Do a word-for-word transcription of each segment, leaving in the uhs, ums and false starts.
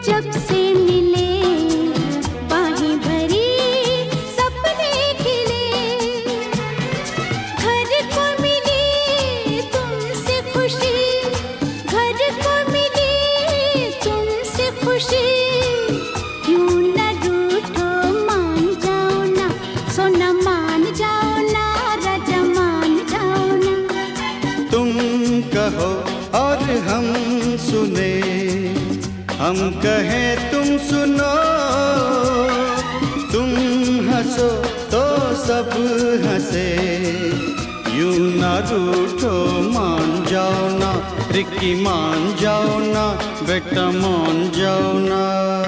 जब से मिले बाहें भरी सपने खिले, घर को मिली तुमसे खुशी, घर को मिली तुमसे खुशी। क्यों न रूठो मान जाओ ना, सोना मान जाओ ना, राजा मान जाओ ना। तुम कहो और हम सुने, हम कहें तुम सुनो, तुम हंसो तो सब हंसे। यूं ना रूठो मान जाओ ना, रिक्की मान जाओ ना, बेटा मान जाओ ना।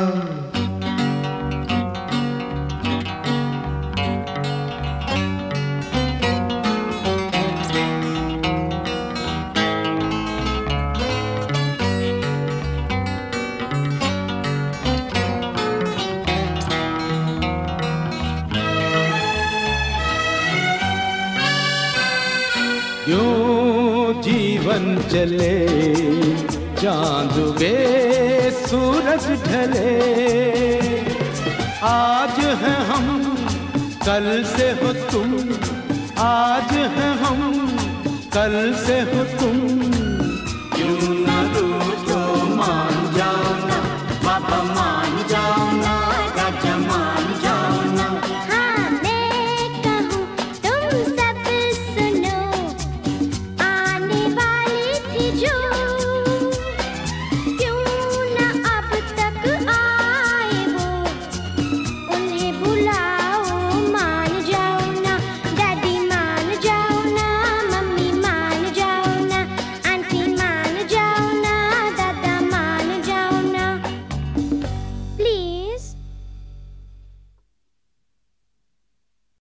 यूं जीवन चले चांद वे सूरज ढले, आज है हम कल से हो तुम, आज है हम कल से हो तुम। यूं ना रूठो मान जाओ ना, बाबा मान